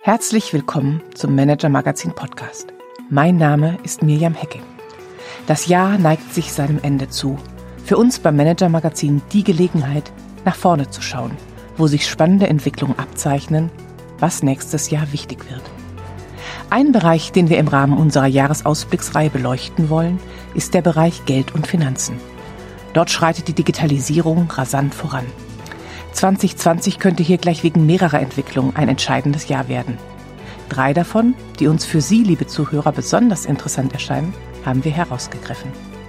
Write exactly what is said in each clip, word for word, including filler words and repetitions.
Herzlich willkommen zum Manager Magazin Podcast. Mein Name ist Mirjam Hecking. Das Jahr neigt sich seinem Ende zu. Für uns beim Manager Magazin die Gelegenheit, nach vorne zu schauen, wo sich spannende Entwicklungen abzeichnen, was nächstes Jahr wichtig wird. Ein Bereich, den wir im Rahmen unserer Jahresausblicksreihe beleuchten wollen, ist der Bereich Geld und Finanzen. Dort schreitet die Digitalisierung rasant voran. zwanzig zwanzig könnte hier gleich wegen mehrerer Entwicklungen ein entscheidendes Jahr werden. Drei davon, die uns für Sie, liebe Zuhörer, besonders interessant erscheinen, haben wir herausgegriffen.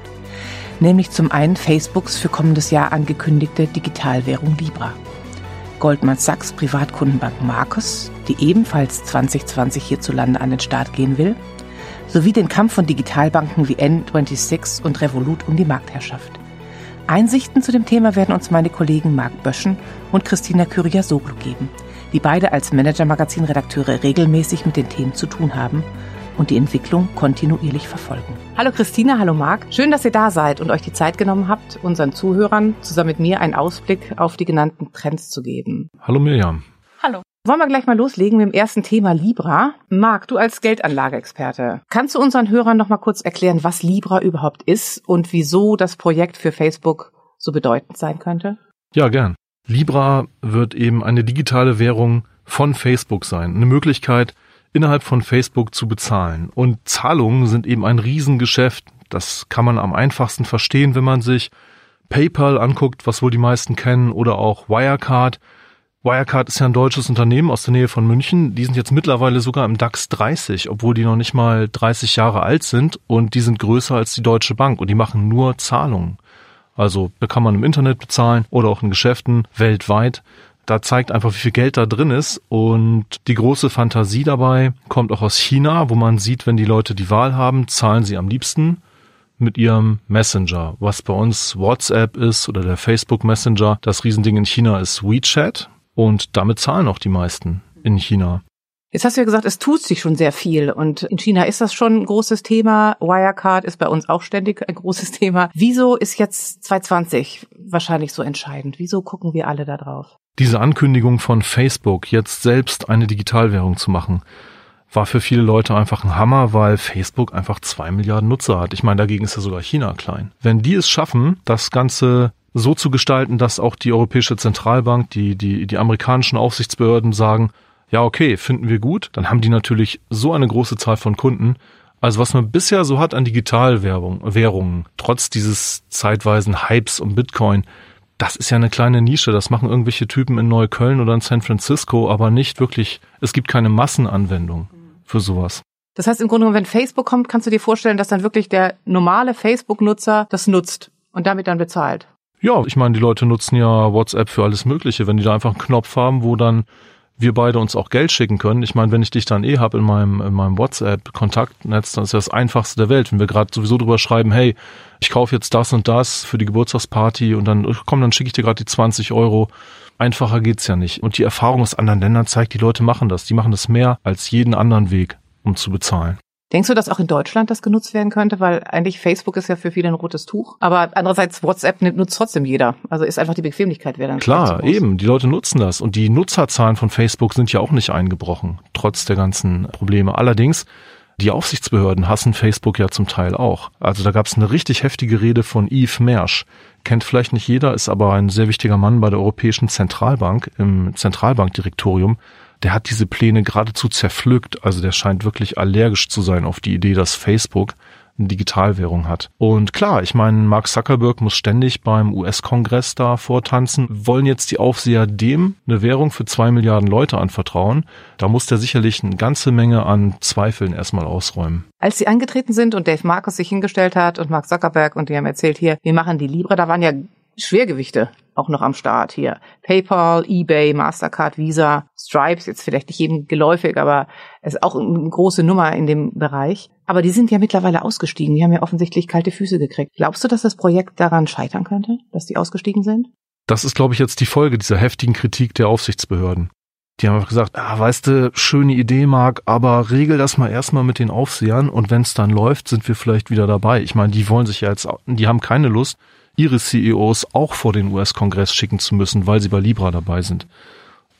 Nämlich zum einen Facebooks für kommendes Jahr angekündigte Digitalwährung Libra, Goldman Sachs Privatkundenbank Marcus, die ebenfalls zwanzig zwanzig hierzulande an den Start gehen will, sowie den Kampf von Digitalbanken wie N sechsundzwanzig und Revolut um die Marktherrschaft. Einsichten zu dem Thema werden uns meine Kollegen Marc Böschen und Christina Kyriasoglu geben, die beide als Manager-Magazin-Redakteure regelmäßig mit den Themen zu tun haben und die Entwicklung kontinuierlich verfolgen. Hallo Christina, hallo Marc. Schön, dass ihr da seid und euch die Zeit genommen habt, unseren Zuhörern zusammen mit mir einen Ausblick auf die genannten Trends zu geben. Hallo Mirjam. Hallo. Wollen wir gleich mal loslegen mit dem ersten Thema Libra. Marc, du als Geldanlageexperte, kannst du unseren Hörern noch mal kurz erklären, was Libra überhaupt ist und wieso das Projekt für Facebook so bedeutend sein könnte? Ja, gern. Libra wird eben eine digitale Währung von Facebook sein. Eine Möglichkeit, innerhalb von Facebook zu bezahlen. Und Zahlungen sind eben ein Riesengeschäft. Das kann man am einfachsten verstehen, wenn man sich PayPal anguckt, was wohl die meisten kennen, oder auch Wirecard. Wirecard ist ja ein deutsches Unternehmen aus der Nähe von München. Die sind jetzt mittlerweile sogar im DAX dreißig, obwohl die noch nicht mal dreißig Jahre alt sind. Und die sind größer als die Deutsche Bank und die machen nur Zahlungen. Also da kann man im Internet bezahlen oder auch in Geschäften weltweit. Da zeigt einfach, wie viel Geld da drin ist. Und die große Fantasie dabei kommt auch aus China, wo man sieht, wenn die Leute die Wahl haben, zahlen sie am liebsten mit ihrem Messenger. Was bei uns WhatsApp ist oder der Facebook Messenger. Das Riesending in China ist WeChat. Und damit zahlen auch die meisten in China. Jetzt hast du ja gesagt, es tut sich schon sehr viel. Und in China ist das schon ein großes Thema. Wirecard ist bei uns auch ständig ein großes Thema. Wieso ist jetzt zwanzig zwanzig wahrscheinlich so entscheidend? Wieso gucken wir alle da drauf? Diese Ankündigung von Facebook, jetzt selbst eine Digitalwährung zu machen, war für viele Leute einfach ein Hammer, weil Facebook einfach zwei Milliarden Nutzer hat. Ich meine, dagegen ist ja sogar China klein. Wenn die es schaffen, das Ganze so zu gestalten, dass auch die Europäische Zentralbank, die, die, die amerikanischen Aufsichtsbehörden sagen, ja okay, finden wir gut, dann haben die natürlich so eine große Zahl von Kunden. Also was man bisher so hat an Digitalwährungen, trotz dieses zeitweisen Hypes um Bitcoin, das ist ja eine kleine Nische. Das machen irgendwelche Typen in Neukölln oder in San Francisco, aber nicht wirklich, es gibt keine Massenanwendung für sowas. Das heißt im Grunde genommen, wenn Facebook kommt, kannst du dir vorstellen, dass dann wirklich der normale Facebook-Nutzer das nutzt und damit dann bezahlt? Ja, ich meine, die Leute nutzen ja WhatsApp für alles Mögliche. Wenn die da einfach einen Knopf haben, wo dann wir beide uns auch Geld schicken können. Ich meine, wenn ich dich dann eh habe in meinem in meinem WhatsApp-Kontaktnetz, dann ist das das Einfachste der Welt. Wenn wir gerade sowieso drüber schreiben, hey, ich kaufe jetzt das und das für die Geburtstagsparty und dann, komm, dann schicke ich dir gerade die zwanzig Euro. Einfacher geht's ja nicht. Und die Erfahrung aus anderen Ländern zeigt, die Leute machen das. Die machen das mehr als jeden anderen Weg, um zu bezahlen. Denkst du, dass auch in Deutschland das genutzt werden könnte? Weil eigentlich Facebook ist ja für viele ein rotes Tuch. Aber andererseits WhatsApp nutzt trotzdem jeder. Also ist einfach die Bequemlichkeit wäre dann klar, eben. Die Leute nutzen das. Und die Nutzerzahlen von Facebook sind ja auch nicht eingebrochen, trotz der ganzen Probleme. Allerdings, die Aufsichtsbehörden hassen Facebook ja zum Teil auch. Also da gab es eine richtig heftige Rede von Yves Mersch. Kennt vielleicht nicht jeder, ist aber ein sehr wichtiger Mann bei der Europäischen Zentralbank, im Zentralbankdirektorium. Der hat diese Pläne geradezu zerpflückt. Also der scheint wirklich allergisch zu sein auf die Idee, dass Facebook eine Digitalwährung hat. Und klar, ich meine, Mark Zuckerberg muss ständig beim U S-Kongress da vortanzen. Wollen jetzt die Aufseher dem eine Währung für zwei Milliarden Leute anvertrauen? Da muss der sicherlich eine ganze Menge an Zweifeln erstmal ausräumen. Als sie angetreten sind und Dave Marcus sich hingestellt hat und Mark Zuckerberg und die haben erzählt, hier, wir machen die Libra, da waren ja Schwergewichte auch noch am Start hier. PayPal, eBay, Mastercard, Visa, Stripes, jetzt vielleicht nicht jedem geläufig, aber es ist auch eine große Nummer in dem Bereich. Aber die sind ja mittlerweile ausgestiegen. Die haben ja offensichtlich kalte Füße gekriegt. Glaubst du, dass das Projekt daran scheitern könnte, dass die ausgestiegen sind? Das ist, glaube ich, jetzt die Folge dieser heftigen Kritik der Aufsichtsbehörden. Die haben einfach gesagt, ah, weißt du, schöne Idee, Marc, aber regel das mal erstmal mit den Aufsehern und wenn es dann läuft, sind wir vielleicht wieder dabei. Ich meine, die wollen sich ja jetzt, die haben keine Lust, ihre C E Os auch vor den U S-Kongress schicken zu müssen, weil sie bei Libra dabei sind.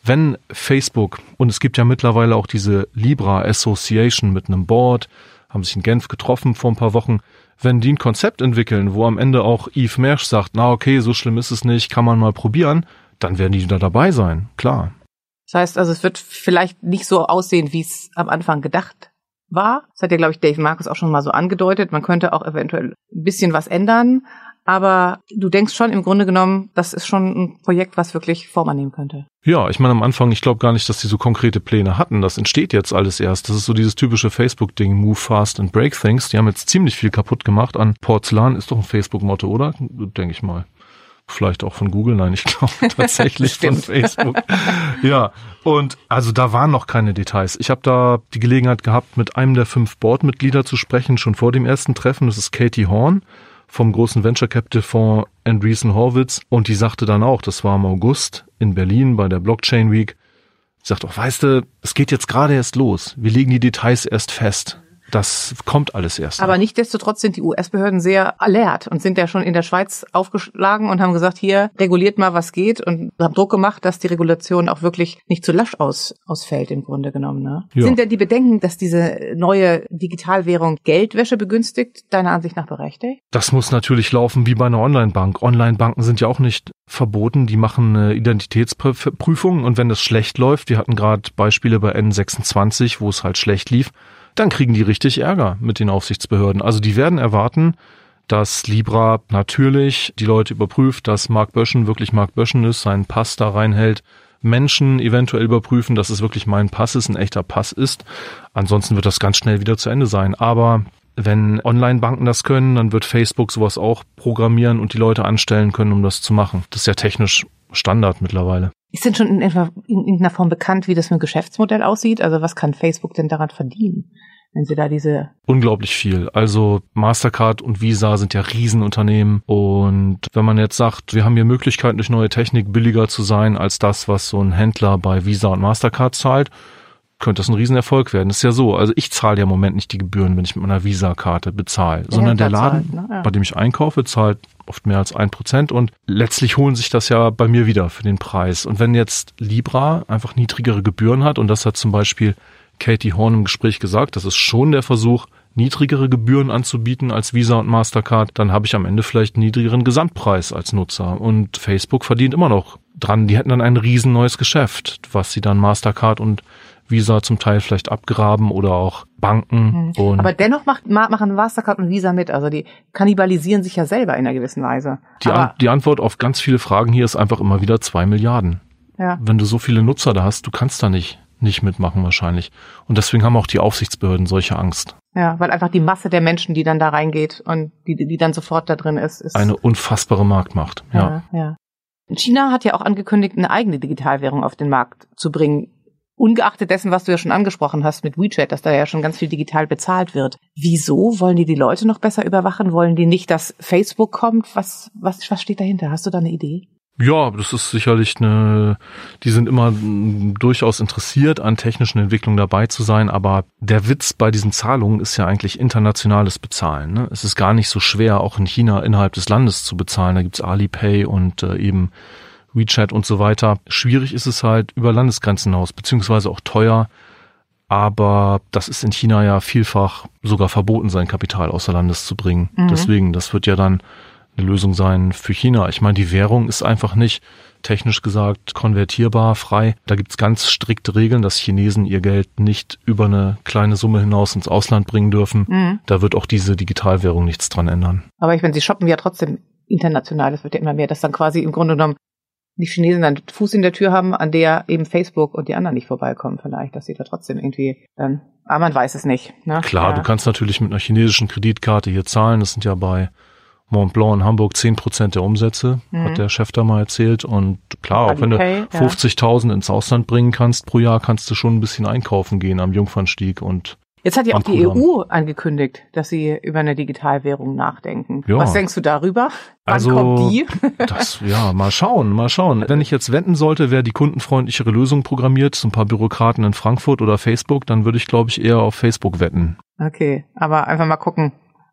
Wenn Facebook, und es gibt ja mittlerweile auch diese Libra Association mit einem Board, haben sich in Genf getroffen vor ein paar Wochen, wenn die ein Konzept entwickeln, wo am Ende auch Yves Mersch sagt, na okay, so schlimm ist es nicht, kann man mal probieren, dann werden die da dabei sein, klar. Das heißt also, es wird vielleicht nicht so aussehen, wie es am Anfang gedacht war. Das hat ja, glaube ich, Dave Marcus auch schon mal so angedeutet. Man könnte auch eventuell ein bisschen was ändern. Aber du denkst schon im Grunde genommen, das ist schon ein Projekt, was wirklich Form annehmen könnte. Ja, ich meine am Anfang, ich glaube gar nicht, dass die so konkrete Pläne hatten. Das entsteht jetzt alles erst. Das ist so dieses typische Facebook-Ding, Move fast and break things. Die haben jetzt ziemlich viel kaputt gemacht an Porzellan. Ist doch ein Facebook-Motto, oder? Denke ich mal. Vielleicht auch von Google, nein, ich glaube tatsächlich von Facebook. Ja, und also da waren noch keine Details. Ich habe da die Gelegenheit gehabt, mit einem der fünf Boardmitglieder zu sprechen, schon vor dem ersten Treffen. Das ist Katie Horn vom großen Venture Capital Fonds Andreessen Horowitz. Und die sagte dann auch, das war im August in Berlin bei der Blockchain Week. Sie sagt auch, weißt du, es geht jetzt gerade erst los. Wir legen die Details erst fest. Das kommt alles erst. Aber nichtsdestotrotz sind die U S-Behörden sehr alert und sind ja schon in der Schweiz aufgeschlagen und haben gesagt, hier, reguliert mal, was geht, und haben Druck gemacht, dass die Regulation auch wirklich nicht zu lasch aus, ausfällt im Grunde genommen. Ne? Ja. Sind denn die Bedenken, dass diese neue Digitalwährung Geldwäsche begünstigt, deiner Ansicht nach berechtigt? Das muss natürlich laufen wie bei einer Online-Bank. Online-Banken sind ja auch nicht verboten, die machen eine Identitätsprüfung, und wenn das schlecht läuft, wir hatten gerade Beispiele bei N sechsundzwanzig, wo es halt schlecht lief, dann kriegen die richtig Ärger mit den Aufsichtsbehörden. Also die werden erwarten, dass Libra natürlich die Leute überprüft, dass Mark Böschen wirklich Mark Böschen ist, seinen Pass da reinhält, Menschen eventuell überprüfen, dass es wirklich mein Pass ist, ein echter Pass ist. Ansonsten wird das ganz schnell wieder zu Ende sein. Aber wenn Online-Banken das können, dann wird Facebook sowas auch programmieren und die Leute anstellen können, um das zu machen. Das ist ja technisch Standard mittlerweile. Ist denn schon in irgendeiner Form bekannt, wie das mit dem Geschäftsmodell aussieht? Also was kann Facebook denn daran verdienen, wenn sie da diese... Unglaublich viel. Also Mastercard und Visa sind ja Riesenunternehmen, und wenn man jetzt sagt, wir haben hier Möglichkeiten, durch neue Technik billiger zu sein als das, was so ein Händler bei Visa und Mastercard zahlt, könnte das ein Riesenerfolg werden. Das ist ja so, also ich zahle ja im Moment nicht die Gebühren, wenn ich mit meiner Visa-Karte bezahle, der sondern der Laden, zahlt, ne? Ja. Bei dem ich einkaufe, zahlt oft mehr als ein Prozent, und letztlich holen sich das ja bei mir wieder für den Preis. Und wenn jetzt Libra einfach niedrigere Gebühren hat, und das hat zum Beispiel Katie Horn im Gespräch gesagt, das ist schon der Versuch, niedrigere Gebühren anzubieten als Visa und Mastercard, dann habe ich am Ende vielleicht einen niedrigeren Gesamtpreis als Nutzer. Und Facebook verdient immer noch dran. Die hätten dann ein riesen neues Geschäft, was sie dann Mastercard und Visa zum Teil vielleicht abgraben oder auch Banken. Mhm. Und aber dennoch macht, machen Mastercard und Visa mit. Also die kannibalisieren sich ja selber in einer gewissen Weise. Die, An, die Antwort auf ganz viele Fragen hier ist einfach immer wieder zwei Milliarden. Ja. Wenn du so viele Nutzer da hast, du kannst da nicht, nicht mitmachen wahrscheinlich. Und deswegen haben auch die Aufsichtsbehörden solche Angst. Ja, weil einfach die Masse der Menschen, die dann da reingeht und die, die dann sofort da drin ist, ist eine unfassbare Marktmacht. Ja. Ja, ja. China hat ja auch angekündigt, eine eigene Digitalwährung auf den Markt zu bringen. Ungeachtet dessen, was du ja schon angesprochen hast mit WeChat, dass da ja schon ganz viel digital bezahlt wird. Wieso? Wollen die die Leute noch besser überwachen? Wollen die nicht, dass Facebook kommt? Was, was, was steht dahinter? Hast du da eine Idee? Ja, das ist sicherlich eine, die sind immer durchaus interessiert, an technischen Entwicklungen dabei zu sein, aber der Witz bei diesen Zahlungen ist ja eigentlich internationales Bezahlen. Ne? Es ist gar nicht so schwer, auch in China innerhalb des Landes zu bezahlen. Da gibt's Alipay und äh, eben WeChat und so weiter. Schwierig ist es halt über Landesgrenzen hinaus, beziehungsweise auch teuer. Aber das ist in China ja vielfach sogar verboten, sein Kapital außer Landes zu bringen. Mhm. Deswegen, das wird ja dann eine Lösung sein für China. Ich meine, die Währung ist einfach nicht, technisch gesagt, konvertierbar, frei. Da gibt's ganz strikte Regeln, dass Chinesen ihr Geld nicht über eine kleine Summe hinaus ins Ausland bringen dürfen. Mhm. Da wird auch diese Digitalwährung nichts dran ändern. Aber ich meine, sie shoppen ja trotzdem international. Das wird ja immer mehr, dass dann quasi im Grunde genommen die Chinesen dann Fuß in der Tür haben, an der eben Facebook und die anderen nicht vorbeikommen vielleicht, dass sie da trotzdem irgendwie dann, aber man weiß es nicht. Ne? Klar, ja. Du kannst natürlich mit einer chinesischen Kreditkarte hier zahlen, das sind ja bei Montblanc in Hamburg zehn Prozent der Umsätze, mhm. hat der Chef da mal erzählt, und klar, auch wenn du fünfzigtausend ja. ins Ausland bringen kannst pro Jahr, kannst du schon ein bisschen einkaufen gehen am Jungfernstieg. Und jetzt hat ja auch die E U angekündigt, dass sie über eine Digitalwährung nachdenken. Ja. Was denkst du darüber? Wann also, kommt die? das, ja, mal schauen, mal schauen. Wenn ich jetzt wetten sollte, wer die kundenfreundlichere Lösung programmiert, so ein paar Bürokraten in Frankfurt oder Facebook, dann würde ich, glaube ich, eher auf Facebook wetten. Okay, aber einfach mal gucken,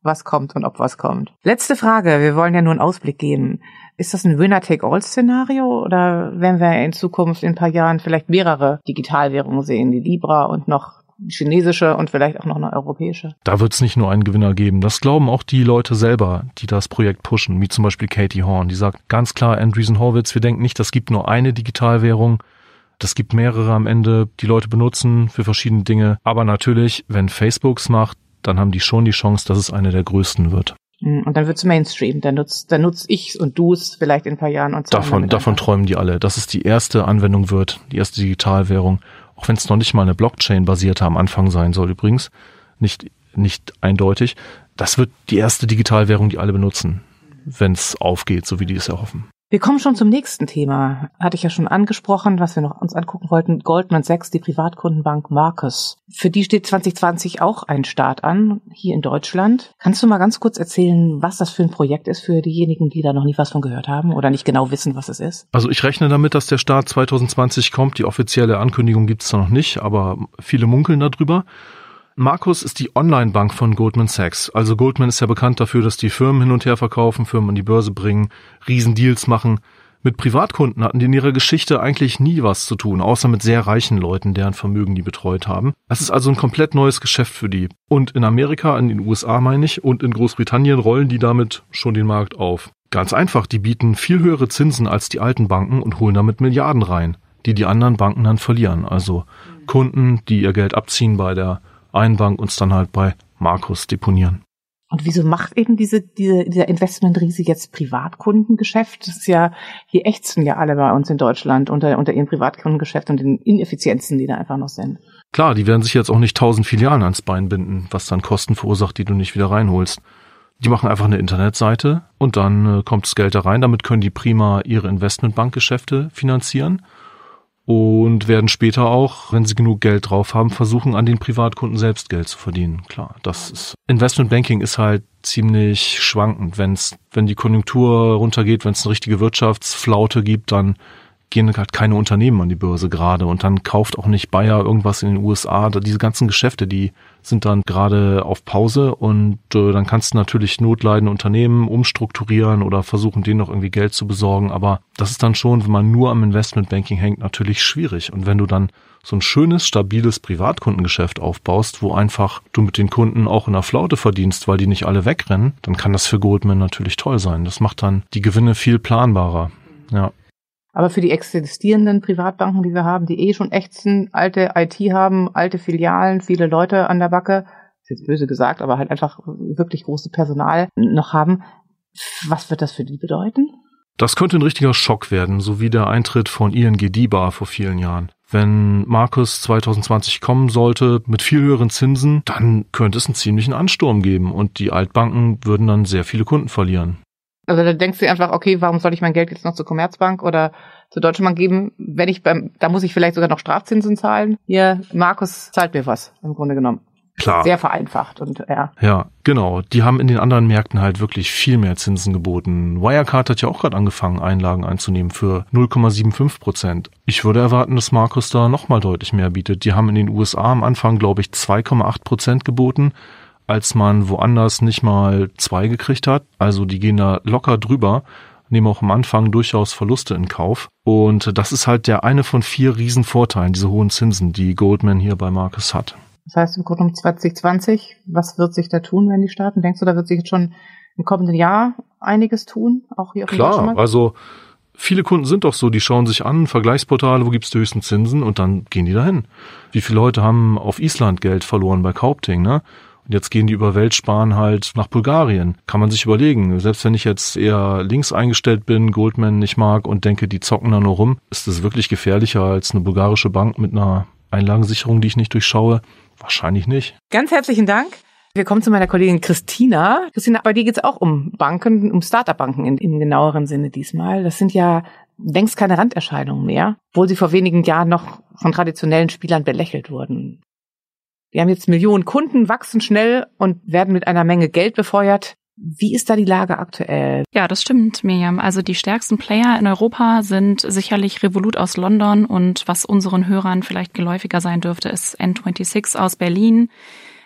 was kommt und ob was kommt. Letzte Frage, wir wollen ja nur einen Ausblick geben. Ist das ein Winner-Take-All-Szenario oder werden wir in Zukunft in ein paar Jahren vielleicht mehrere Digitalwährungen sehen, die Libra und noch chinesische und vielleicht auch noch eine europäische? Da wird es nicht nur einen Gewinner geben. Das glauben auch die Leute selber, die das Projekt pushen, wie zum Beispiel Katie Horn. Die sagt ganz klar, Andreessen Horowitz, wir denken nicht, das gibt nur eine Digitalwährung. Das gibt mehrere am Ende, die Leute benutzen für verschiedene Dinge. Aber natürlich, wenn Facebook's macht, dann haben die schon die Chance, dass es eine der größten wird. Und dann wird's Mainstream. Dann nutzt, dann nutz ich's und du es vielleicht in ein paar Jahren. Und davon, davon träumen die alle, dass es die erste Anwendung wird, die erste Digitalwährung. Auch wenn es noch nicht mal eine Blockchain-basierte am Anfang sein soll übrigens. Nicht, nicht eindeutig. Das wird die erste Digitalwährung, die alle benutzen, wenn es aufgeht, so wie die es erhoffen. Wir kommen schon zum nächsten Thema. Hatte ich ja schon angesprochen, was wir noch uns angucken wollten. Goldman Sachs, die Privatkundenbank Marcus. Für die steht zwanzig zwanzig auch ein Start an, hier in Deutschland. Kannst du mal ganz kurz erzählen, was das für ein Projekt ist für diejenigen, die da noch nie was von gehört haben oder nicht genau wissen, was es ist? Also ich rechne damit, dass der Start zwanzig zwanzig kommt. Die offizielle Ankündigung gibt es noch nicht, aber viele munkeln darüber. Marcus ist die Online-Bank von Goldman Sachs. Also Goldman ist ja bekannt dafür, dass die Firmen hin und her verkaufen, Firmen an die Börse bringen, Riesendeals machen. Mit Privatkunden hatten die in ihrer Geschichte eigentlich nie was zu tun, außer mit sehr reichen Leuten, deren Vermögen die betreut haben. Es ist also ein komplett neues Geschäft für die. Und in Amerika, in den U S A meine ich, und in Großbritannien rollen die damit schon den Markt auf. Ganz einfach, die bieten viel höhere Zinsen als die alten Banken und holen damit Milliarden rein, die die anderen Banken dann verlieren. Also Kunden, die ihr Geld abziehen bei der einen Bank und es dann halt bei Marcus deponieren. Und wieso macht eben diese, diese, dieser Investmentriese jetzt Privatkundengeschäft? Das ist ja, hier ächzen ja alle bei uns in Deutschland unter, unter ihrem Privatkundengeschäft und den Ineffizienzen, die da einfach noch sind. Klar, die werden sich jetzt auch nicht tausend Filialen ans Bein binden, was dann Kosten verursacht, die du nicht wieder reinholst. Die machen einfach eine Internetseite und dann äh, kommt das Geld da rein. Damit können die prima ihre Investmentbankgeschäfte finanzieren. Und werden später auch, wenn sie genug Geld drauf haben, versuchen, an den Privatkunden selbst Geld zu verdienen. Klar, das ist, Investmentbanking ist halt ziemlich schwankend. Wenn's, wenn die Konjunktur runtergeht, wenn es eine richtige Wirtschaftsflaute gibt, dann gehen halt keine Unternehmen an die Börse gerade und dann kauft auch nicht Bayer irgendwas in den U S A. Diese ganzen Geschäfte, die sind dann gerade auf Pause und äh, dann kannst du natürlich notleidende Unternehmen umstrukturieren oder versuchen, denen noch irgendwie Geld zu besorgen. Aber das ist dann schon, wenn man nur am Investmentbanking hängt, natürlich schwierig. Und wenn du dann so ein schönes, stabiles Privatkundengeschäft aufbaust, wo einfach du mit den Kunden auch in der Flaute verdienst, weil die nicht alle wegrennen, dann kann das für Goldman natürlich toll sein. Das macht dann die Gewinne viel planbarer. Ja. Aber für die existierenden Privatbanken, die wir haben, die eh schon ächzen, alte I T haben, alte Filialen, viele Leute an der Backe, ist jetzt böse gesagt, aber halt einfach wirklich große Personal noch haben, was wird das für die bedeuten? Das könnte ein richtiger Schock werden, so wie der Eintritt von I N G DiBa vor vielen Jahren. Wenn Marcus zwanzig zwanzig kommen sollte mit viel höheren Zinsen, dann könnte es einen ziemlichen Ansturm geben und die Altbanken würden dann sehr viele Kunden verlieren. Also da denkst du einfach, okay, warum soll ich mein Geld jetzt noch zur Commerzbank oder zur Deutschen Bank geben, wenn ich beim, da muss ich vielleicht sogar noch Strafzinsen zahlen. Hier, Marcus zahlt mir was, im Grunde genommen. Klar. Sehr vereinfacht und ja. Ja, genau. Die haben in den anderen Märkten halt wirklich viel mehr Zinsen geboten. Wirecard hat ja auch gerade angefangen, Einlagen einzunehmen für null Komma fünfundsiebzig Prozent. Ich würde erwarten, dass Marcus da nochmal deutlich mehr bietet. Die haben in den U S A am Anfang, glaube ich, zwei Komma acht Prozent geboten, als man woanders nicht mal zwei gekriegt hat. Also die gehen da locker drüber, nehmen auch am Anfang durchaus Verluste in Kauf. Und das ist halt der eine von vier Riesenvorteilen, diese hohen Zinsen, die Goldman hier bei Marcus hat. Das heißt im Grunde um zwanzig zwanzig, was wird sich da tun, wenn die starten? Denkst du, da wird sich jetzt schon im kommenden Jahr einiges tun? Auch hier auf dem Klar, also viele Kunden sind doch so, die schauen sich an, Vergleichsportale, wo gibt's die höchsten Zinsen und dann gehen die dahin. Wie viele Leute haben auf Island Geld verloren bei Kaupting, ne? Und jetzt gehen die über Weltsparen halt nach Bulgarien. Kann man sich überlegen. Selbst wenn ich jetzt eher links eingestellt bin, Goldman nicht mag und denke, die zocken da nur rum, ist das wirklich gefährlicher als eine bulgarische Bank mit einer Einlagensicherung, die ich nicht durchschaue? Wahrscheinlich nicht. Ganz herzlichen Dank. Wir kommen zu meiner Kollegin Christina. Christina, bei dir geht es auch um Banken, um Start-up-Banken in, im genaueren Sinne diesmal. Das sind ja längst keine Randerscheinungen mehr, obwohl sie vor wenigen Jahren noch von traditionellen Spielern belächelt wurden. Die haben jetzt Millionen Kunden, wachsen schnell und werden mit einer Menge Geld befeuert. Wie ist da die Lage aktuell? Ja, das stimmt, Mirjam. Also die stärksten Player in Europa sind sicherlich Revolut aus London und was unseren Hörern vielleicht geläufiger sein dürfte, ist N sechsundzwanzig aus Berlin.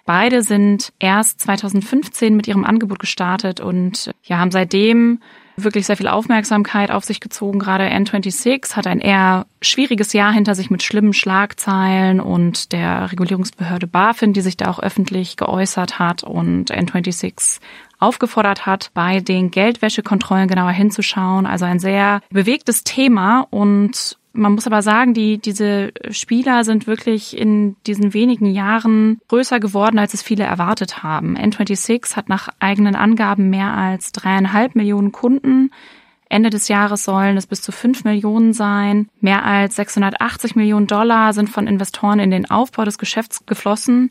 Beide sind erst zweitausendfünfzehn mit ihrem Angebot gestartet und ja, haben seitdem wirklich sehr viel Aufmerksamkeit auf sich gezogen. Gerade N sechsundzwanzig hat ein eher schwieriges Jahr hinter sich mit schlimmen Schlagzeilen und der Regulierungsbehörde BaFin, die sich da auch öffentlich geäußert hat und N sechsundzwanzig aufgefordert hat, bei den Geldwäschekontrollen genauer hinzuschauen. Also ein sehr bewegtes Thema und man muss aber sagen, die diese Spieler sind wirklich in diesen wenigen Jahren größer geworden, als es viele erwartet haben. N sechsundzwanzig hat nach eigenen Angaben mehr als dreieinhalb Millionen Kunden. Ende des Jahres sollen es bis zu fünf Millionen sein. Mehr als sechshundertachtzig Millionen Dollar sind von Investoren in den Aufbau des Geschäfts geflossen.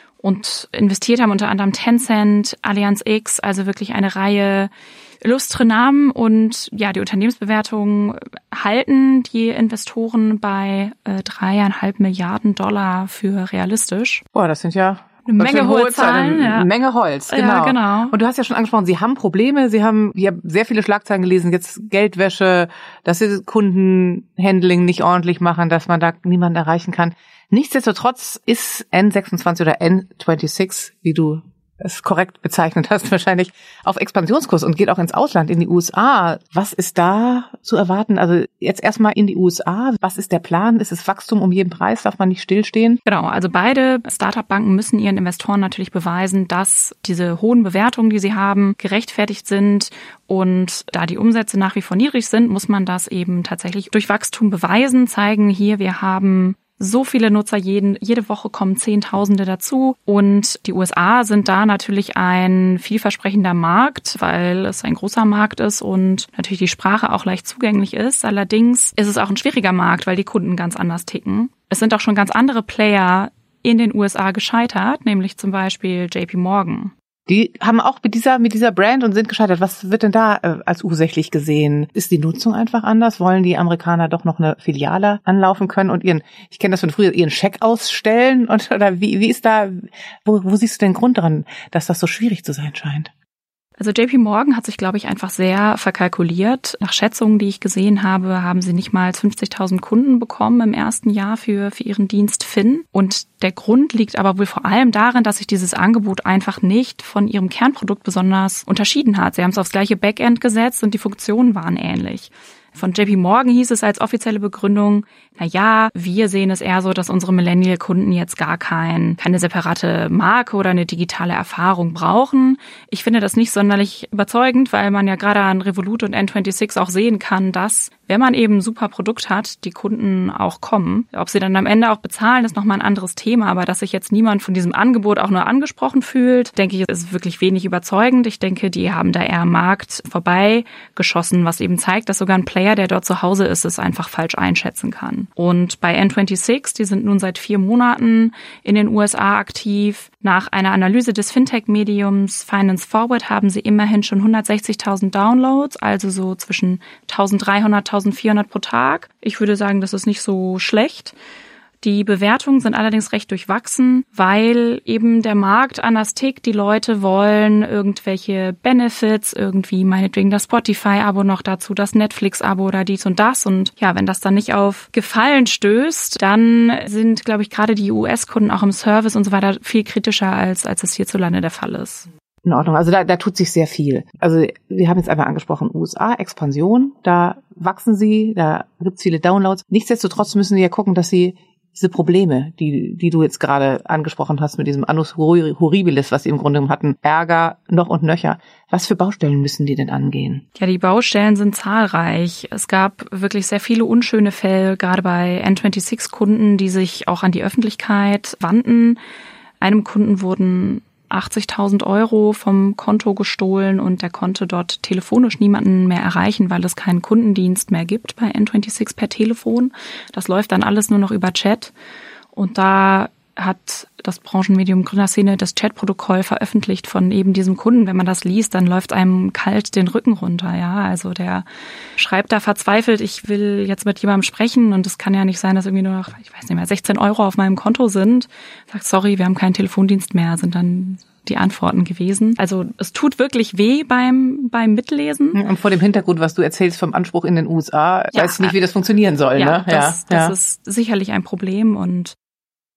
Und investiert haben unter anderem Tencent, Allianz X, also wirklich eine Reihe illustre Namen. Und ja, die Unternehmensbewertungen halten die Investoren bei äh, dreieinhalb Milliarden Dollar für realistisch. Boah, das sind ja eine Menge hohe Zahlen. Eine ja. Menge Holz, genau. Ja, genau. Und du hast ja schon angesprochen, sie haben Probleme, sie haben, ich habe sehr viele Schlagzeilen gelesen, jetzt Geldwäsche, dass sie Kundenhandling nicht ordentlich machen, dass man da niemanden erreichen kann. Nichtsdestotrotz ist N sechsundzwanzig oder N sechsundzwanzig, wie du es korrekt bezeichnet hast, wahrscheinlich auf Expansionskurs und geht auch ins Ausland, in die U S A. Was ist da zu erwarten? Also jetzt erstmal in die U S A. Was ist der Plan? Ist es Wachstum um jeden Preis? Darf man nicht stillstehen? Genau, also beide Startup-Banken müssen ihren Investoren natürlich beweisen, dass diese hohen Bewertungen, die sie haben, gerechtfertigt sind. Und da die Umsätze nach wie vor niedrig sind, muss man das eben tatsächlich durch Wachstum beweisen, zeigen, hier, wir haben so viele Nutzer, jeden, jede Woche kommen Zehntausende dazu und die U S A sind da natürlich ein vielversprechender Markt, weil es ein großer Markt ist und natürlich die Sprache auch leicht zugänglich ist. Allerdings ist es auch ein schwieriger Markt, weil die Kunden ganz anders ticken. Es sind auch schon ganz andere Player in den U S A gescheitert, nämlich zum Beispiel J P Morgan. Die haben auch mit dieser mit dieser Brand und sind gescheitert. Was wird denn da äh, als ursächlich gesehen? Ist die Nutzung einfach anders? Wollen die Amerikaner doch noch eine Filiale anlaufen können und ihren, ich kenne das von früher, ihren Scheck ausstellen? Und oder wie wie ist da, wo, wo siehst du den Grund daran, dass das so schwierig zu sein scheint? Also J P Morgan hat sich, glaube ich, einfach sehr verkalkuliert. Nach Schätzungen, die ich gesehen habe, haben sie nicht mal fünfzigtausend Kunden bekommen im ersten Jahr für, für ihren Dienst Fin. Und der Grund liegt aber wohl vor allem darin, dass sich dieses Angebot einfach nicht von ihrem Kernprodukt besonders unterschieden hat. Sie haben es aufs gleiche Backend gesetzt und die Funktionen waren ähnlich. Von J P Morgan hieß es als offizielle Begründung, na ja, wir sehen es eher so, dass unsere Millennial-Kunden jetzt gar kein, keine separate Marke oder eine digitale Erfahrung brauchen. Ich finde das nicht sonderlich überzeugend, weil man ja gerade an Revolut und N sechsundzwanzig auch sehen kann, dass, wenn man eben ein super Produkt hat, die Kunden auch kommen. Ob sie dann am Ende auch bezahlen, ist nochmal ein anderes Thema, aber dass sich jetzt niemand von diesem Angebot auch nur angesprochen fühlt, denke ich, ist wirklich wenig überzeugend. Ich denke, die haben da eher am Markt vorbeigeschossen, was eben zeigt, dass sogar ein Player, der dort zu Hause ist, es einfach falsch einschätzen kann. Und bei N sechsundzwanzig, die sind nun seit vier Monaten in den U S A aktiv. Nach einer Analyse des Fintech-Mediums Finance Forward haben sie immerhin schon hundertsechzigtausend Downloads, also so zwischen eintausenddreihundert, eintausendvierhundert pro Tag. Ich würde sagen, das ist nicht so schlecht. Die Bewertungen sind allerdings recht durchwachsen, weil eben der Markt anders tickt. Die Leute wollen irgendwelche Benefits, irgendwie meinetwegen das Spotify-Abo noch dazu, das Netflix-Abo oder dies und das. Und ja, wenn das dann nicht auf Gefallen stößt, dann sind, glaube ich, gerade die U S-Kunden auch im Service und so weiter viel kritischer, als, als es hierzulande der Fall ist. In Ordnung, also da, da tut sich sehr viel. Also wir haben jetzt einmal angesprochen, U S A, Expansion, da wachsen sie, da gibt's viele Downloads. Nichtsdestotrotz müssen sie ja gucken, dass sie diese Probleme, die die du jetzt gerade angesprochen hast mit diesem Annus Horribilis, was sie im Grunde hatten, Ärger noch und nöcher. Was für Baustellen müssen die denn angehen? Ja, die Baustellen sind zahlreich. Es gab wirklich sehr viele unschöne Fälle, gerade bei N sechsundzwanzig-Kunden, die sich auch an die Öffentlichkeit wandten. Einem Kunden wurden achtzigtausend Euro vom Konto gestohlen und der konnte dort telefonisch niemanden mehr erreichen, weil es keinen Kundendienst mehr gibt bei N sechsundzwanzig per Telefon. Das läuft dann alles nur noch über Chat. Und da hat das Branchenmedium Gründerszene das Chatprotokoll veröffentlicht von eben diesem Kunden. Wenn man das liest, dann läuft einem kalt den Rücken runter. Ja, also der schreibt da verzweifelt, ich will jetzt mit jemandem sprechen und es kann ja nicht sein, dass irgendwie nur noch, ich weiß nicht mehr, sechzehn Euro auf meinem Konto sind. Sagt, sorry, wir haben keinen Telefondienst mehr, sind dann die Antworten gewesen. Also es tut wirklich weh beim beim Mitlesen. Und vor dem Hintergrund, was du erzählst vom Anspruch in den U S A, ja, weiß ich nicht, wie das funktionieren soll. Ja, ne? das, ja, das ja. ist sicherlich ein Problem und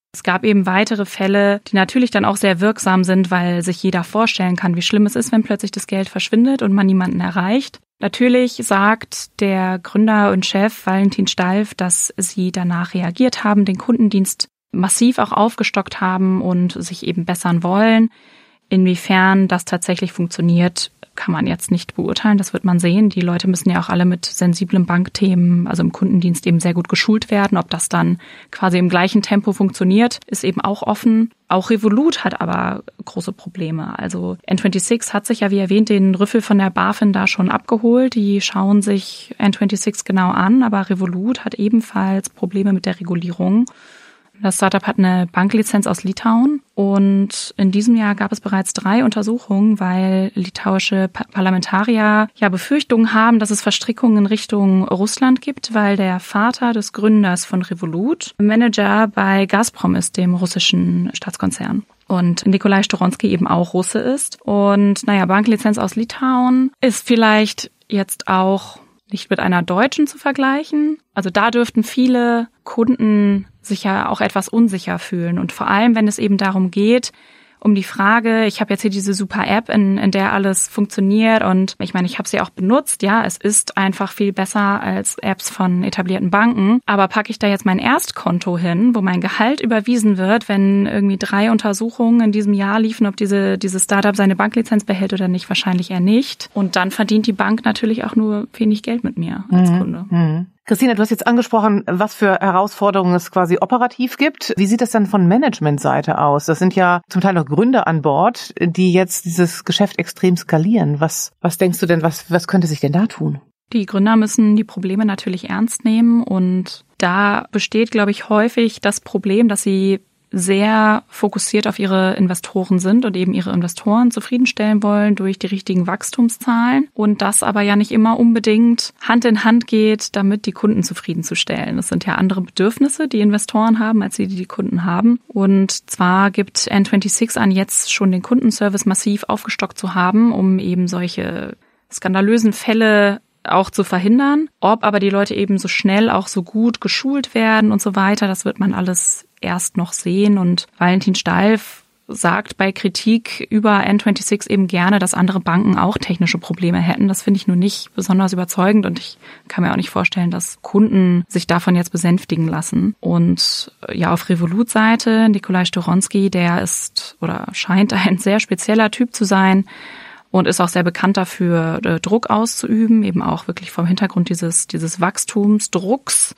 Es gab eben weitere Fälle, die natürlich dann auch sehr wirksam sind, weil sich jeder vorstellen kann, wie schlimm es ist, wenn plötzlich das Geld verschwindet und man niemanden erreicht. Natürlich sagt der Gründer und Chef Valentin Stalf, dass sie danach reagiert haben, den Kundendienst massiv auch aufgestockt haben und sich eben bessern wollen. Inwiefern das tatsächlich funktioniert, kann man jetzt nicht beurteilen. Das wird man sehen. Die Leute müssen ja auch alle mit sensiblen Bankthemen, also im Kundendienst eben sehr gut geschult werden. Ob das dann quasi im gleichen Tempo funktioniert, ist eben auch offen. Auch Revolut hat aber große Probleme. Also N sechsundzwanzig hat sich ja, wie erwähnt, den Rüffel von der BaFin da schon abgeholt. Die schauen sich N sechsundzwanzig genau an, aber Revolut hat ebenfalls Probleme mit der Regulierung. Das Startup hat eine Banklizenz aus Litauen und in diesem Jahr gab es bereits drei Untersuchungen, weil litauische Parlamentarier ja Befürchtungen haben, dass es Verstrickungen in Richtung Russland gibt, weil der Vater des Gründers von Revolut Manager bei Gazprom ist, dem russischen Staatskonzern. Und Nikolai Storonski eben auch Russe ist. Und naja, Banklizenz aus Litauen ist vielleicht jetzt auch nicht mit einer deutschen zu vergleichen. Also da dürften viele Kunden sich ja auch etwas unsicher fühlen. Und vor allem, wenn es eben darum geht, um die Frage, ich habe jetzt hier diese super App, in, in der alles funktioniert und ich meine, ich habe sie auch benutzt, ja, es ist einfach viel besser als Apps von etablierten Banken, aber packe ich da jetzt mein Erstkonto hin, wo mein Gehalt überwiesen wird, wenn irgendwie drei Untersuchungen in diesem Jahr liefen, ob diese dieses Startup seine Banklizenz behält oder nicht, wahrscheinlich eher nicht. Und dann verdient die Bank natürlich auch nur wenig Geld mit mir als mhm. Kunde. Mhm. Christina, du hast jetzt angesprochen, was für Herausforderungen es quasi operativ gibt. Wie sieht das dann von Managementseite aus? Das sind ja zum Teil noch Gründer an Bord, die jetzt dieses Geschäft extrem skalieren. Was, was denkst du denn, was, was könnte sich denn da tun? Die Gründer müssen die Probleme natürlich ernst nehmen und da besteht, glaube ich, häufig das Problem, dass sie sehr fokussiert auf ihre Investoren sind und eben ihre Investoren zufriedenstellen wollen durch die richtigen Wachstumszahlen und das aber ja nicht immer unbedingt Hand in Hand geht, damit die Kunden zufriedenzustellen. Das sind ja andere Bedürfnisse, die Investoren haben, als die, die die Kunden haben. Und zwar gibt N sechsundzwanzig an, jetzt schon den Kundenservice massiv aufgestockt zu haben, um eben solche skandalösen Fälle auch zu verhindern. Ob aber die Leute eben so schnell auch so gut geschult werden und so weiter, das wird man alles erst noch sehen. Und Valentin Stalf sagt bei Kritik über N sechsundzwanzig eben gerne, dass andere Banken auch technische Probleme hätten. Das finde ich nur nicht besonders überzeugend und ich kann mir auch nicht vorstellen, dass Kunden sich davon jetzt besänftigen lassen. Und ja, auf Revolut-Seite, Nikolai Storonski, der ist oder scheint ein sehr spezieller Typ zu sein und ist auch sehr bekannt dafür, Druck auszuüben, eben auch wirklich vom Hintergrund dieses, dieses Wachstumsdrucks.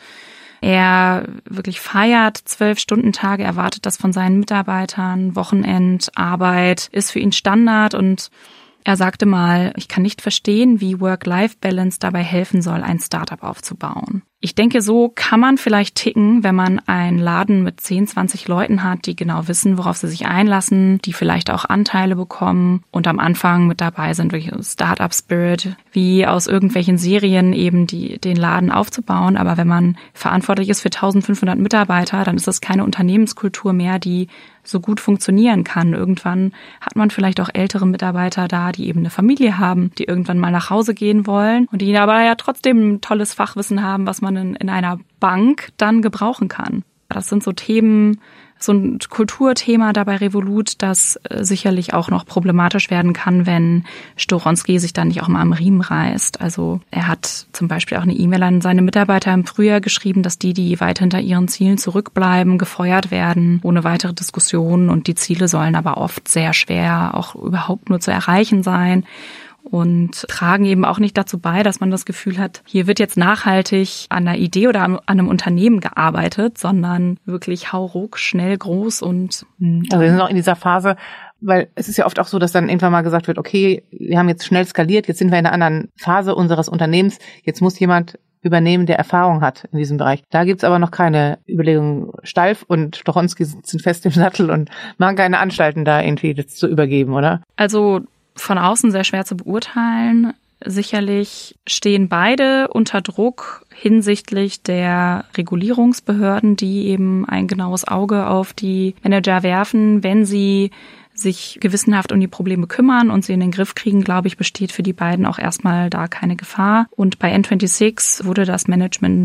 Er wirklich feiert Zwölf-Stunden-Tage, erwartet das von seinen Mitarbeitern, Wochenendarbeit ist für ihn Standard und er sagte mal, ich kann nicht verstehen, wie Work-Life-Balance dabei helfen soll, ein Startup aufzubauen. Ich denke, so kann man vielleicht ticken, wenn man einen Laden mit zehn, zwanzig Leuten hat, die genau wissen, worauf sie sich einlassen, die vielleicht auch Anteile bekommen und am Anfang mit dabei sind, durch Startup-Spirit, wie aus irgendwelchen Serien eben die, den Laden aufzubauen. Aber wenn man verantwortlich ist für eintausendfünfhundert Mitarbeiter, dann ist das keine Unternehmenskultur mehr, die so gut funktionieren kann. Irgendwann hat man vielleicht auch ältere Mitarbeiter da, die eben eine Familie haben, die irgendwann mal nach Hause gehen wollen und die aber ja trotzdem ein tolles Fachwissen haben, was man in, in einer Bank dann gebrauchen kann. Das sind so Themen, so ein Kulturthema da bei Revolut, das äh, sicherlich auch noch problematisch werden kann, wenn Storonski sich dann nicht auch mal am Riemen reißt. Also er hat zum Beispiel auch eine E-Mail an seine Mitarbeiter im Frühjahr geschrieben, dass die, die weit hinter ihren Zielen zurückbleiben, gefeuert werden, ohne weitere Diskussionen. Und die Ziele sollen aber oft sehr schwer auch überhaupt nur zu erreichen sein. Und tragen eben auch nicht dazu bei, dass man das Gefühl hat, hier wird jetzt nachhaltig an einer Idee oder an einem Unternehmen gearbeitet, sondern wirklich hauruck, schnell, groß und... Also wir sind noch in dieser Phase, weil es ist ja oft auch so, dass dann irgendwann mal gesagt wird, okay, wir haben jetzt schnell skaliert, jetzt sind wir in einer anderen Phase unseres Unternehmens, jetzt muss jemand übernehmen, der Erfahrung hat in diesem Bereich. Da gibt's aber noch keine Überlegungen. Stalf und Storonski sind fest im Sattel und machen keine Anstalten, da irgendwie das zu übergeben, oder? Also von außen sehr schwer zu beurteilen. Sicherlich stehen beide unter Druck hinsichtlich der Regulierungsbehörden, die eben ein genaues Auge auf die Manager werfen. Wenn sie sich gewissenhaft um die Probleme kümmern und sie in den Griff kriegen, glaube ich, besteht für die beiden auch erstmal da keine Gefahr. Und bei N sechsundzwanzig wurde das Management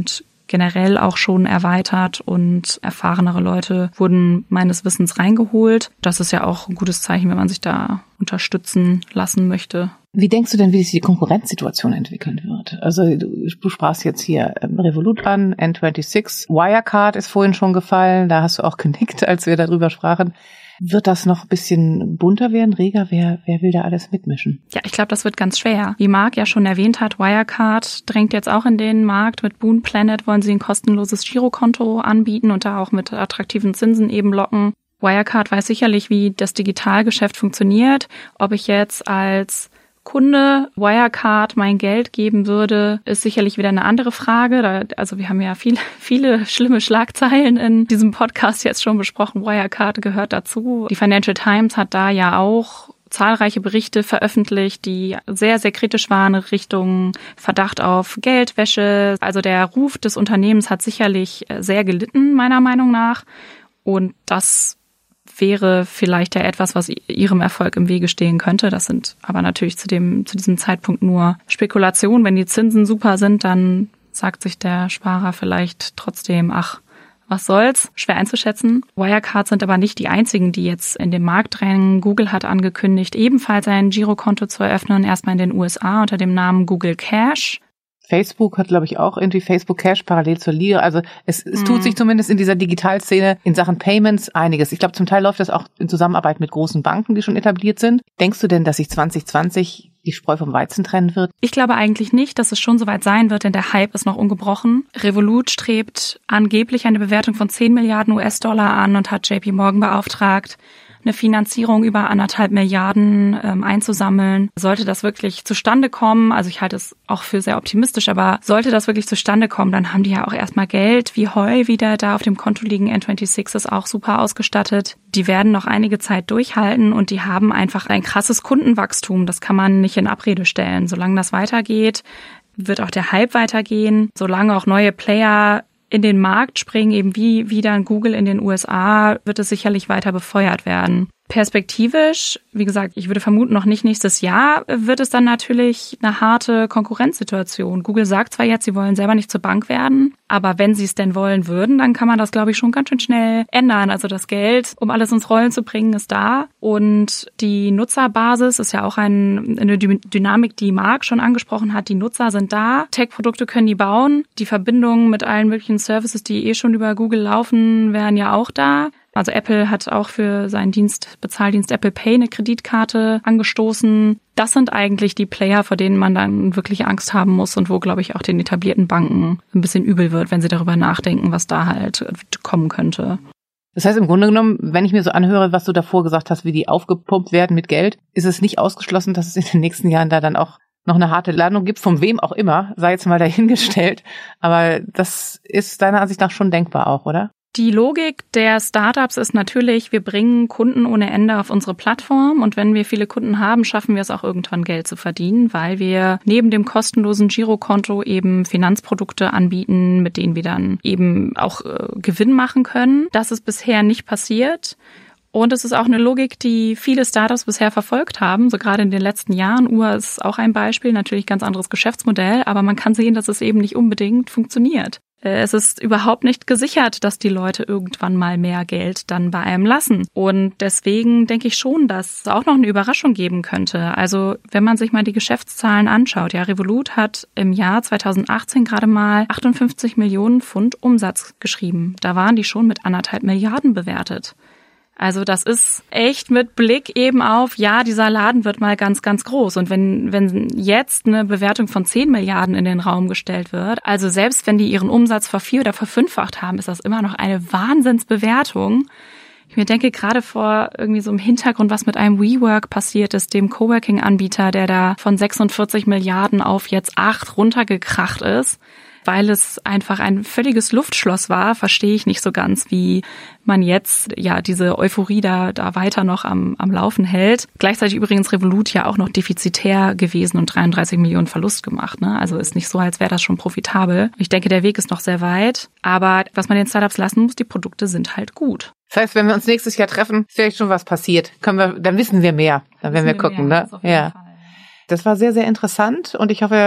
generell auch schon erweitert und erfahrenere Leute wurden meines Wissens reingeholt. Das ist ja auch ein gutes Zeichen, wenn man sich da unterstützen lassen möchte. Wie denkst du denn, wie sich die Konkurrenzsituation entwickeln wird? Also du, du sprachst jetzt hier Revolut an, N sechsundzwanzig, Wirecard ist vorhin schon gefallen, da hast du auch genickt, als wir darüber sprachen. Wird das noch ein bisschen bunter werden, reger? Wer, wer will da alles mitmischen? Ja, ich glaube, das wird ganz schwer. Wie Marc ja schon erwähnt hat, Wirecard drängt jetzt auch in den Markt. Mit Boon Planet wollen sie ein kostenloses Girokonto anbieten und da auch mit attraktiven Zinsen eben locken. Wirecard weiß sicherlich, wie das Digitalgeschäft funktioniert. Ob ich jetzt als Kunde Wirecard mein Geld geben würde, ist sicherlich wieder eine andere Frage. Da, also wir haben ja viele, viele schlimme Schlagzeilen in diesem Podcast jetzt schon besprochen. Wirecard gehört dazu. Die Financial Times hat da ja auch zahlreiche Berichte veröffentlicht, die sehr, sehr kritisch waren Richtung Verdacht auf Geldwäsche. Also der Ruf des Unternehmens hat sicherlich sehr gelitten, meiner Meinung nach. Und das wäre vielleicht ja etwas, was ihrem Erfolg im Wege stehen könnte. Das sind aber natürlich zu dem, zu diesem Zeitpunkt nur Spekulationen. Wenn die Zinsen super sind, dann sagt sich der Sparer vielleicht trotzdem, ach, was soll's? Schwer einzuschätzen. Wirecard sind aber nicht die einzigen, die jetzt in den Markt drängen. Google hat angekündigt, ebenfalls ein Girokonto zu eröffnen, erstmal in den U S A unter dem Namen Google Cash. Facebook hat, glaube ich, auch irgendwie Facebook Cash parallel zur Lira. Also es, es tut sich zumindest in dieser Digitalszene in Sachen Payments einiges. Ich glaube, zum Teil läuft das auch in Zusammenarbeit mit großen Banken, die schon etabliert sind. Denkst du denn, dass sich zwanzig zwanzig die Spreu vom Weizen trennen wird? Ich glaube eigentlich nicht, dass es schon soweit sein wird, denn der Hype ist noch ungebrochen. Revolut strebt angeblich eine Bewertung von zehn Milliarden U S-Dollar an und hat J P Morgan beauftragt, eine Finanzierung über anderthalb Milliarden ähm, einzusammeln. Sollte das wirklich zustande kommen, also ich halte es auch für sehr optimistisch, aber sollte das wirklich zustande kommen, dann haben die ja auch erstmal Geld wie Heu wieder da auf dem Konto liegen. N sechsundzwanzig ist auch super ausgestattet. Die werden noch einige Zeit durchhalten und die haben einfach ein krasses Kundenwachstum. Das kann man nicht in Abrede stellen. Solange das weitergeht, wird auch der Hype weitergehen. Solange auch neue Player in den Markt springen, eben wie, wie dann Google in den U S A, wird es sicherlich weiter befeuert werden. Perspektivisch, wie gesagt, ich würde vermuten, noch nicht nächstes Jahr wird es dann natürlich eine harte Konkurrenzsituation. Google sagt zwar jetzt, sie wollen selber nicht zur Bank werden, aber wenn sie es denn wollen würden, dann kann man das, glaube ich, schon ganz schön schnell ändern. Also das Geld, um alles ins Rollen zu bringen, ist da. Und die Nutzerbasis ist ja auch ein, eine Dynamik, die Marc schon angesprochen hat. Die Nutzer sind da, Tech-Produkte können die bauen. Die Verbindungen mit allen möglichen Services, die eh schon über Google laufen, wären ja auch da. Also Apple hat auch für seinen Dienst, Bezahldienst Apple Pay eine Kreditkarte angestoßen. Das sind eigentlich die Player, vor denen man dann wirklich Angst haben muss und wo, glaube ich, auch den etablierten Banken ein bisschen übel wird, wenn sie darüber nachdenken, was da halt kommen könnte. Das heißt im Grunde genommen, wenn ich mir so anhöre, was du davor gesagt hast, wie die aufgepumpt werden mit Geld, ist es nicht ausgeschlossen, dass es in den nächsten Jahren da dann auch noch eine harte Landung gibt, von wem auch immer, sei jetzt mal dahingestellt. Aber das ist deiner Ansicht nach schon denkbar auch, oder? Die Logik der Startups ist natürlich, wir bringen Kunden ohne Ende auf unsere Plattform und wenn wir viele Kunden haben, schaffen wir es auch irgendwann Geld zu verdienen, weil wir neben dem kostenlosen Girokonto eben Finanzprodukte anbieten, mit denen wir dann eben auch äh, Gewinn machen können. Das ist bisher nicht passiert. Und es ist auch eine Logik, die viele Startups bisher verfolgt haben, so gerade in den letzten Jahren. Uber ist auch ein Beispiel, natürlich ganz anderes Geschäftsmodell, aber man kann sehen, dass es eben nicht unbedingt funktioniert. Es ist überhaupt nicht gesichert, dass die Leute irgendwann mal mehr Geld dann bei einem lassen. Und deswegen denke ich schon, dass es auch noch eine Überraschung geben könnte. Also wenn man sich mal die Geschäftszahlen anschaut, ja, Revolut hat im Jahr zweitausendachtzehn gerade mal achtundfünfzig Millionen Pfund Umsatz geschrieben. Da waren die schon mit anderthalb Milliarden bewertet. Also das ist echt mit Blick eben auf, ja, dieser Laden wird mal ganz, ganz groß. Und wenn wenn jetzt eine Bewertung von zehn Milliarden in den Raum gestellt wird, also selbst wenn die ihren Umsatz vervier- oder verfünffacht haben, ist das immer noch eine Wahnsinnsbewertung. Ich mir denke, gerade vor irgendwie so im Hintergrund, was mit einem WeWork passiert ist, dem Coworking-Anbieter, der da von sechsundvierzig Milliarden auf jetzt acht runtergekracht ist, weil es einfach ein völliges Luftschloss war, verstehe ich nicht so ganz, wie man jetzt ja diese Euphorie da, da weiter noch am, am Laufen hält. Gleichzeitig übrigens Revolut ja auch noch defizitär gewesen und dreiunddreißig Millionen Verlust gemacht. Ne? Also ist nicht so, als wäre das schon profitabel. Ich denke, der Weg ist noch sehr weit. Aber was man den Startups lassen muss, die Produkte sind halt gut. Das heißt, wenn wir uns nächstes Jahr treffen, ist vielleicht schon was passiert. Können wir, dann wissen wir mehr. Dann werden wir gucken. Mehr, ne? Ja. Das war sehr, sehr interessant und ich hoffe,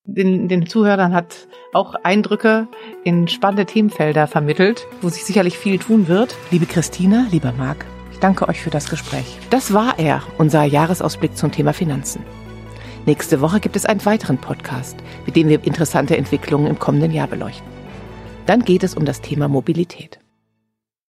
den, den Zuhörern hat auch Eindrücke in spannende Themenfelder vermittelt, wo sich sicherlich viel tun wird. Liebe Christina, lieber Marc, ich danke euch für das Gespräch. Das war er, unser Jahresausblick zum Thema Finanzen. Nächste Woche gibt es einen weiteren Podcast, mit dem wir interessante Entwicklungen im kommenden Jahr beleuchten. Dann geht es um das Thema Mobilität.